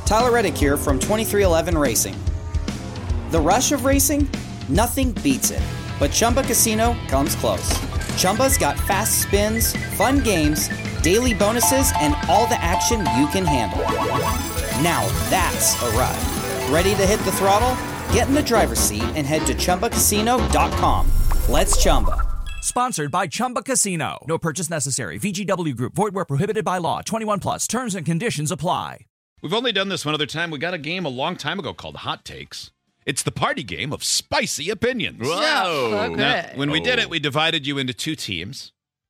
Tyler Reddick here from 2311 Racing. The rush of racing? Nothing beats it. But Chumba Casino comes close. Chumba's got fast spins, fun games, daily bonuses, and all the action you can handle. Now that's a ride. Ready to hit the throttle? Get in the driver's seat and head to ChumbaCasino.com. Let's Chumba. Sponsored by Chumba Casino. No purchase necessary. VGW Group. Void where prohibited by law. 21 plus. Terms and conditions apply. We've only done this one other time. We got a game a long time ago called Hot Takes. It's the party game of spicy opinions. Whoa. Okay. Now, when we did it, we divided you into two teams.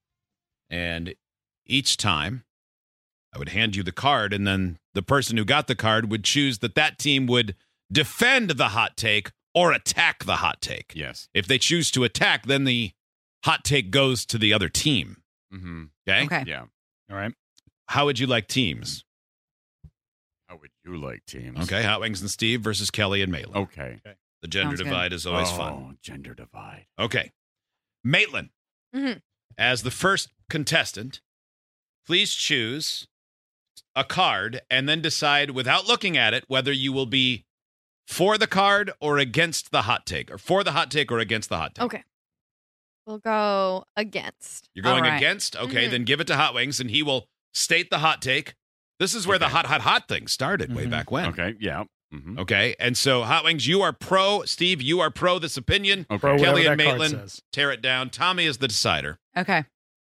And each time, I would hand you the card, and then the person who got the card would choose that team would defend the hot take or attack the hot take. Yes. If they choose to attack, then the hot take goes to the other team. Mm-hmm. Okay? Yeah. All right. How would you like teams? How would you like teams? Okay, Hot Wings and Steve versus Kelly and Maitland. Okay. The gender Sounds good. divide is always fun. Oh, gender divide. Okay. Maitland, as the first contestant, please choose a card and then decide without looking at it whether you will be for the card or against the hot take, or for the hot take or against the hot take. Okay. We'll go against. You're going All right. against? Okay, then give it to Hot Wings, and he will state the hot take. This is where the hot thing started way back when. Okay, yeah. Mm-hmm. Okay, and so Hot Wings, you are pro. Steve, you are pro this opinion. Okay. Pro Kelly whatever and that card Maitland, says. tear it down. Tommy is the decider. Okay.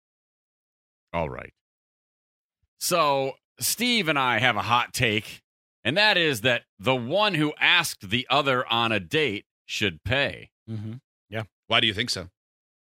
All right. So Steve and I have a hot take, and that is that the one who asked the other on a date should pay. Mm-hmm. Why do you think so?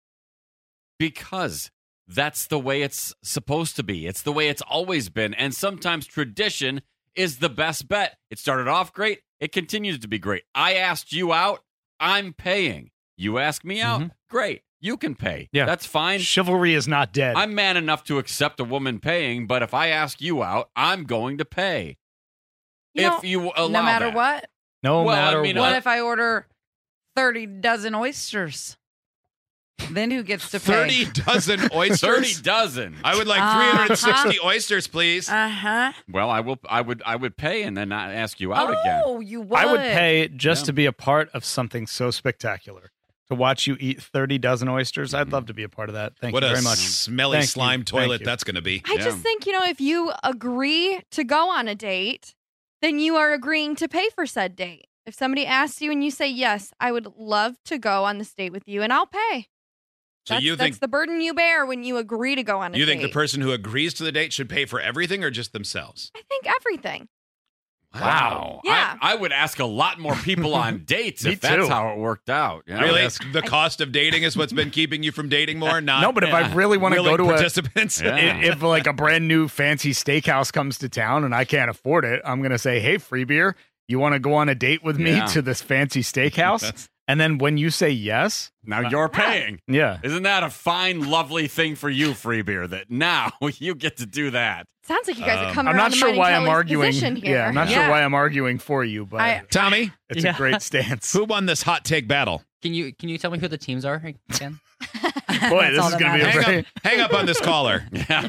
Because that's the way it's supposed to be. It's the way it's always been. And sometimes tradition is the best bet. It started off great. It continues to be great. I asked you out. I'm paying. You ask me out. Great. You can pay. Yeah. That's fine. Chivalry is not dead. I'm man enough to accept a woman paying, but if I ask you out, I'm going to pay. If you allow no matter that. what. no well, I matter mean, what. What if I order 30 dozen oysters? Then who gets to pay? 30 dozen oysters? 30 dozen. I would like 360 oysters, please. Uh-huh. Well, I would pay and then not ask you out again. Oh, you would. I would pay just to be a part of something so spectacular. To watch you eat 30 dozen oysters, I'd love to be a part of that. Thank What you a very much. smelly Thank you. slime Thank toilet you. that's going to be. I just think, if you agree to go on a date, then you are agreeing to pay for said date. If somebody asks you and you say, yes, I would love to go on this date with you and I'll pay. So That's, you think that's the burden you bear when you agree to go on a date. you think the person who agrees to the date should pay for everything or just themselves? I think everything. Wow. Yeah. I would ask a lot more people on dates Me if that's too. how it worked out. You know? Really? Yes. The cost of dating is what's been keeping you from dating more? Not No, but if I really want to willing go to participants? Yeah. if like a brand new fancy steakhouse comes to town and I can't afford it, I'm going to say, hey, free beer, you want to go on a date with me Yeah. to this fancy steakhouse? And then when you say yes, Now you're paying. yeah. Isn't that a fine, lovely thing for you, free beer, that now you get to do that? Sounds like you guys are coming I'm around not to sure minding why I'm Kelly's arguing. position here. Yeah, I'm not sure why I'm arguing for you, but Tommy, it's a great stance. who won this hot take battle? Can you tell me who the teams are again? Boy, this is going to be a very... Hang up on this caller.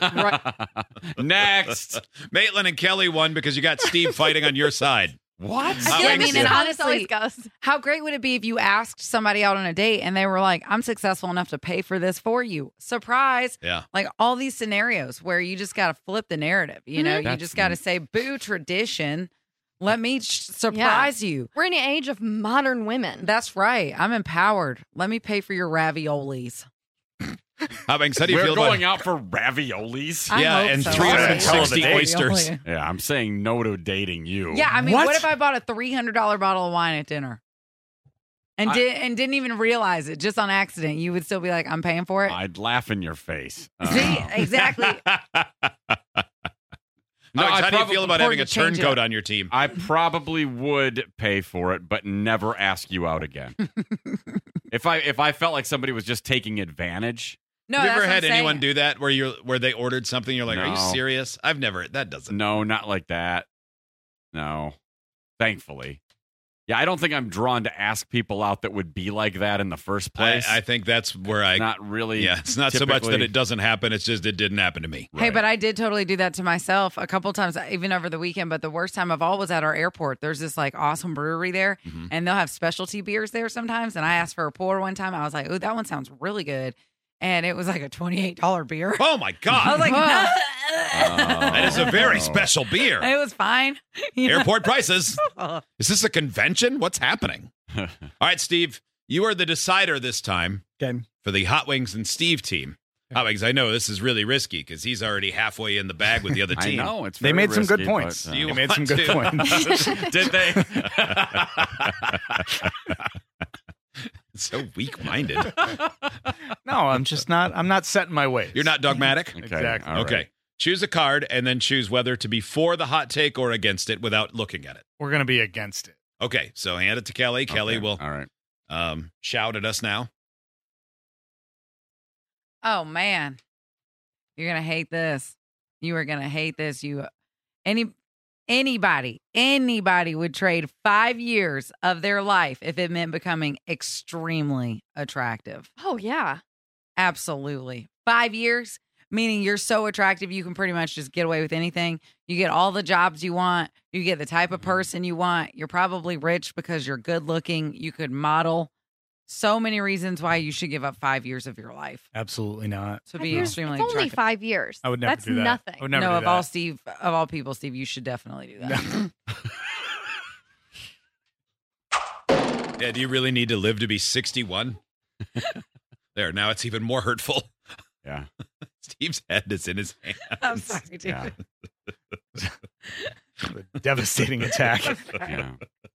Next. Maitland and Kelly won because you got Steve fighting on your side. What? I mean, mean, and how this always honestly, goes. how great would it be if you asked somebody out on a date and they were like, I'm successful enough to pay for this for you? Surprise. Yeah. Like all these scenarios where you just got to flip the narrative. You know, you That's just got to neat. say, boo, tradition. Let me surprise you. We're in an age of modern women. That's right. I'm empowered. Let me pay for your raviolis. How do you We're feel going about out for raviolis? I Yeah, hope and so. 360 Alright. oysters. Yeah, I'm saying no to dating you. Yeah, I mean, What? what if I bought a $300 bottle of wine at dinner and didn't even realize it just on accident? You would still be like, I'm paying for it. I'd laugh in your face. See, exactly. No, Alex, I how do you feel about having a important to change it turncoat up. on your team? I probably would pay for it, but never ask you out again. If I felt like somebody was just taking advantage. No, Have you ever that's what had I'm anyone saying. do that where they ordered something? You're like, are you No. serious? I've never. That doesn't. No, not like that. No. Thankfully. Yeah, I don't think I'm drawn to ask people out that would be like that in the first place. I think that's where Not really. Yeah, it's not so much that typically- it doesn't happen. It's just it didn't happen to me. Hey, but I did totally do that to myself a couple times, even over the weekend. But the worst time of all was at our airport. There's this like awesome brewery there, and they'll have specialty beers there sometimes. And I asked for a pour one time. I was like, "Oh, that one sounds really good," and it was like a $28 beer. Oh my God. I was like, that is a very special beer. It was fine. You know? Airport prices. Is this a convention? What's happening? All right, Steve, you are the decider this time Okay. for the Hot Wings and Steve team. Hot Wings, I know this is really risky because he's already halfway in the bag with the other I team. know it's. They very made some good risky, points. but, Do you They made some want good to? points. Did they? So weak-minded. No, I'm just not. I'm not set in my ways. You're not dogmatic? Okay, Exactly. all right. Okay. Choose a card and then choose whether to be for the hot take or against it without looking at it. We're gonna be against it. Okay, so hand it to Kelly. Kelly Okay, will All right. shout at us now. Oh man, you're gonna hate this. You are gonna hate this. Anybody would trade 5 years of their life if it meant becoming extremely attractive. Oh, yeah. Absolutely. 5 years, meaning you're so attractive you can pretty much just get away with anything. You get all the jobs you want. You get the type of person you want. You're probably rich because you're good looking. You could model. So many reasons why you should give up 5 years of your life Absolutely not. to 5 be years? extremely It's only attractive. 5 years. I would never That's do that. nothing. I would never No, do of that. all people, Steve, you should definitely do that. Yeah, do you really need to live to be 61? There, now it's even more hurtful. Yeah. Steve's head is in his hands. I'm sorry, dude. Yeah. A devastating attack. Yeah.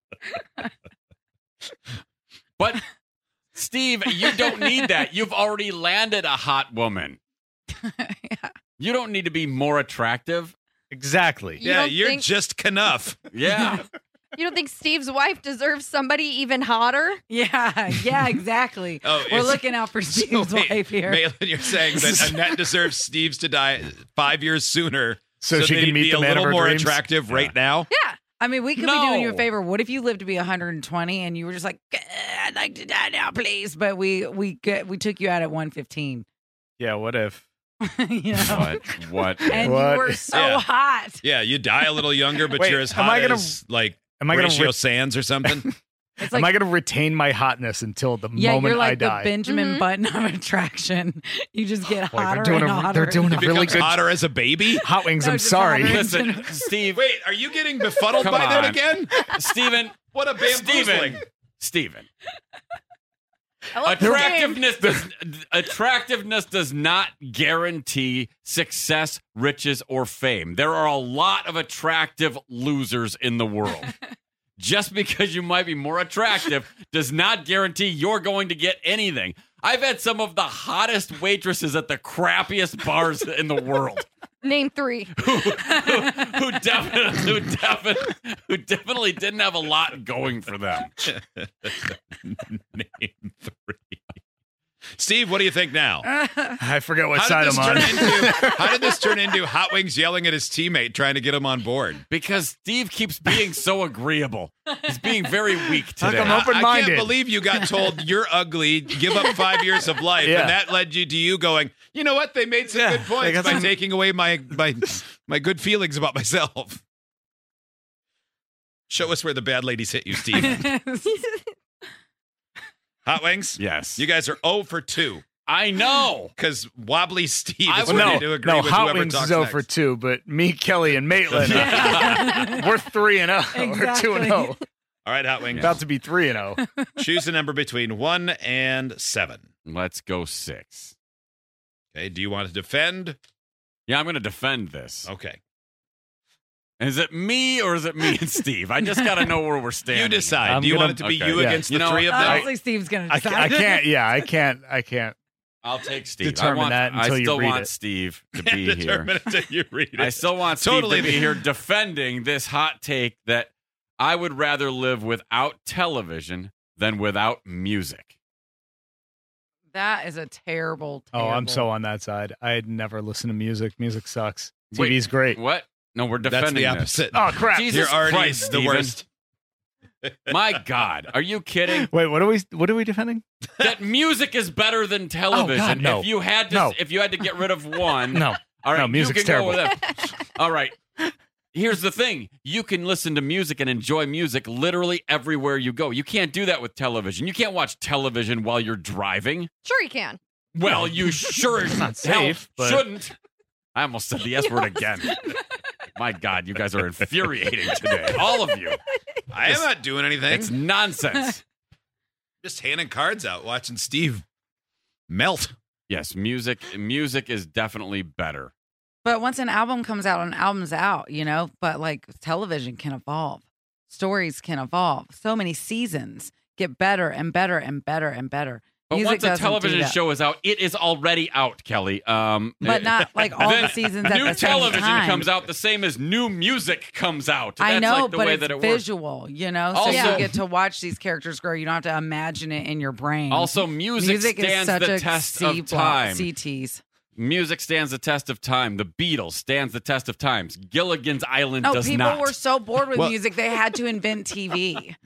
But Steve, you don't need that. You've already landed a hot woman. Yeah. You don't need to be more attractive. Exactly. You Yeah, don't you're think- just enough. Yeah. You don't think Steve's wife deserves somebody even hotter? Yeah, exactly. Oh, We're it's- looking out for Steve's wait, wife here. Malin, you're saying that Annette deserves Steve's to die 5 years sooner So she that can he'd meet be the a man of little her more dreams? attractive right now? Yeah. I mean, we could be doing you a No. favor. What if you lived to be 120 and you were just like, I'd like to die now, please? But we took you out at 115. Yeah. What if? You know? What? And What? you were so Yeah. hot. Yeah, you die a little younger, but Wait, you're as am hot I gonna- as like Am I gonna? Horatio Sands or something. It's Am like, I gonna retain my hotness until the yeah, moment you're like I die? the Benjamin Mhm. Button of attraction. You just get Boy, hotter they're doing and a- hotter. they're doing a He really becomes good hotter as a baby. Hot Wings. No, I'm just sorry. hotter. Listen, Steve. Wait, are you getting befuddled Come by that on. again? Steven. What a bamboozling. Steven. I love the game. Attractiveness does not guarantee success, riches, or fame. There are a lot of attractive losers in the world. Just because you might be more attractive does not guarantee you're going to get anything. I've had some of the hottest waitresses at the crappiest bars in the world Name 3. who definitely didn't have a lot going for them. Name 3. Steve, what do you think now? I forget what How side did, I'm on. how did this turn into Hot Wings yelling at his teammate trying to get him on board? Because Steve keeps being so agreeable. He's being very weak today. I'm I open-minded. can't believe you got told you're ugly, give up 5 years of life, Yeah. and that led you to you going, you know what? They made some Yeah, good they points got by some- taking away my good feelings about myself. Show us where the bad ladies hit you, Steve. Hot Wings? Yes. You guys are 0 for 2 I know. because Wobbly Steve I is would- ready to agree no, with Hot whoever Wings talks is 0 next. for 2, but me, Kelly, and Maitland, we're 3-0. We're 2-0. All right, Hot Wings. About to be 3-0. Choose a number between 1 and 7. Let's go 6. Okay, do you want to defend? Yeah, I'm going to defend this. Okay. Is it me or is it me and Steve? I just got to know where we're standing. You decide. I'm do you gonna- want it to be Okay. you Yeah. against You the know, three of them? Honestly, Steve's going to I decide. can't. Yeah, I can't. I'll take Steve. Determine that until I you still read want it. Steve to be here. Determine until you read it. I still want Steve Totally. to be here defending this hot take that I would rather live without television than without music. That is a terrible. Oh, I'm so on that side. I'd never listen to music. Music sucks. TV's great. What? No, we're That's defending the this. opposite. Oh, crap. Jesus You're already Christ, the Steven. worst. My God, are you kidding? Wait, what are we defending? That music is better than television. God, no. If you had to, No. if you had to get rid of one, No. All right, No, music's you can terrible. Go with that. All right. Here's the thing. You can listen to music and enjoy music literally everywhere you go. You can't do that with television. You can't watch television while you're driving. Sure, you can. Well, you sure It's not safe, but- shouldn't. I almost said the S word again. My God, you guys are infuriating today. All of you. I am not doing anything. It's nonsense. Just handing cards out, watching Steve melt. Yes, music is definitely better. But once an album comes out, an album's out, But like television can evolve, stories can evolve. So many seasons get better and better and better and better. But Music once a doesn't do television that. show is out, it is already out, Kelly. But not like all then the seasons at new the same television time. comes out the same as new music comes out. I That's know, like the but way it's that it works. visual, So Also- you get to watch these characters grow. You don't have to imagine it in your brain. Also, music is stands such the a test C of time. CTs. Music stands the test of time. The Beatles stands the test of times. Gilligan's Island No, does people not. were so bored with Well- music they had to invent TV.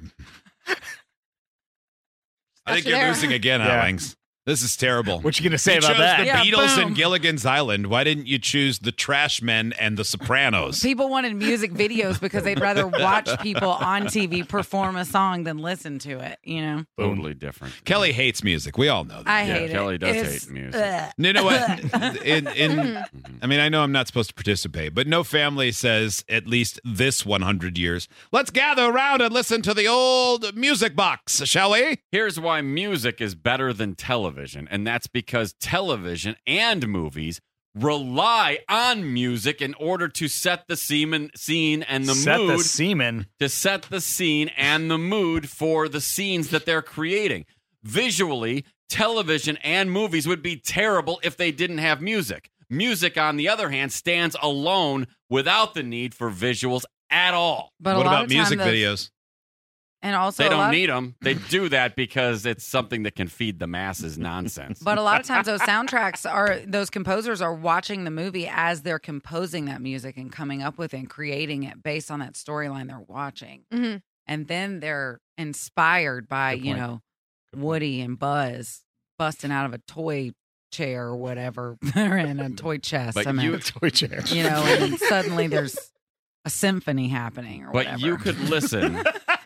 I think Gotcha you're there. losing again, Yeah. Owings. This is terrible. What you gonna say You about chose that? the Yeah, Beatles boom. and Gilligan's Island. Why didn't you choose the Trash Men and the Sopranos? People wanted music videos because they'd rather watch people on TV perform a song than listen to it, Totally different. Kelly hates music. We all know that. I Yeah, hate Kelly it. does It's- hate music. ugh. You know what? I mean, I know I'm not supposed to participate, but no family says at least this 100 years. Let's gather around and listen to the old music box, shall we? Here's why music is better than television, and that's because television and movies rely on music in order to set the scene and the Set mood the semen. to set the scene and the mood for the scenes that they're creating. Visually, television and movies would be terrible if they didn't have music. Music, on the other hand, stands alone without the need for visuals at all. But What a lot about of time music those- videos? And also, They a don't lot- need them. They do that because it's something that can feed the masses nonsense. But a lot of times, those composers are watching the movie as they're composing that music and coming up with it and creating it based on that storyline they're watching. Mhm. And then they're inspired by, Good point. Woody and Buzz busting out of a toy chair or whatever. They're in a toy chest. But I mean, you- Toy chair. and then suddenly there's a symphony happening or But whatever. you could listen.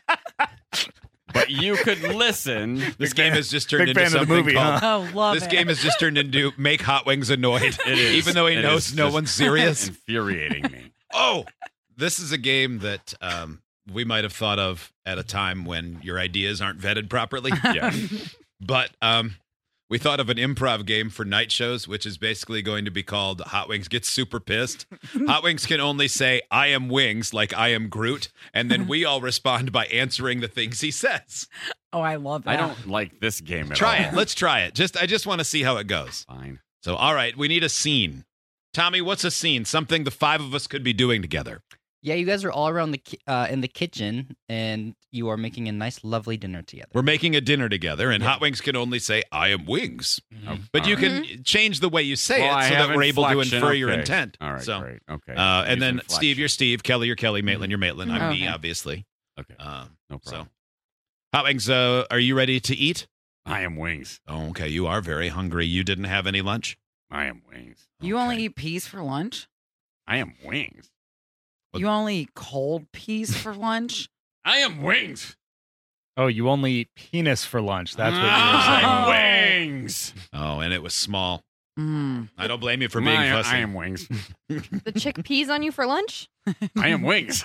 This game has just turned Big into fan of the something movie, called. Oh, love This it. game has just turned into make Hot Wings annoyed. It is. Even though he It knows is no just one's serious. Infuriating me. Oh, this is a game that we might have thought of at a time when your ideas aren't vetted properly. Yeah. But we thought of an improv game for night shows, which is basically going to be called Hot Wings Gets Super Pissed. Hot Wings can only say, I am Wings, like I am Groot. And then we all respond by answering the things he says. Oh, I love that. I don't like this game at Try all. it. Let's try it. I just want to see how it goes. Fine. So, all right, we need a scene. Tommy, what's a scene? Something the five of us could be doing together. Yeah, you guys are all around in the kitchen, and you are making a nice, lovely dinner together. We're making a dinner together, and Yeah. Hot Wings can only say, I am Wings. Oh, But you all right. can change the way you say Well, I it so have that we're able to inflection. infer your Okay. intent. All right, So, great. Okay. and Use then inflection. Steve, you're Steve. Kelly, you're Kelly. Maitland, you're Maitland. I'm me, Okay. obviously. Okay. No No So, problem. Hot Wings, are you ready to eat? I am Wings. Oh, okay. You are very hungry. You didn't have any lunch? I am Wings. You Okay. only eat peas for lunch? I am Wings. You only eat cold peas for lunch? I am Wings. Oh, you only eat penis for lunch. That's what you were saying. I'm Oh. Wings. Oh, and it was small. Mm. I don't blame you for being fussy. I am Wings. The chickpeas on you for lunch? I am Wings.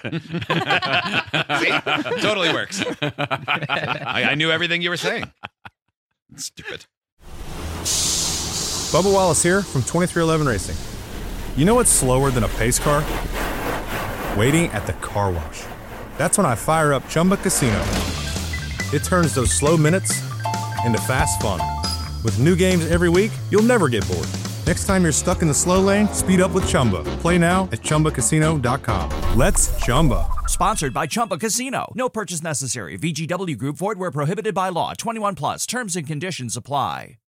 See? Totally works. I knew everything you were saying. Stupid. Bubba Wallace here from 2311 Racing. You know what's slower than a pace car? Waiting at the car wash. That's when I fire up Chumba Casino. It turns those slow minutes into fast fun. With new games every week, you'll never get bored. Next time you're stuck in the slow lane, speed up with Chumba. Play now at ChumbaCasino.com. Let's Chumba. Sponsored by Chumba Casino. No purchase necessary. VGW Group. Void where prohibited by law. 21 plus. Terms and conditions apply.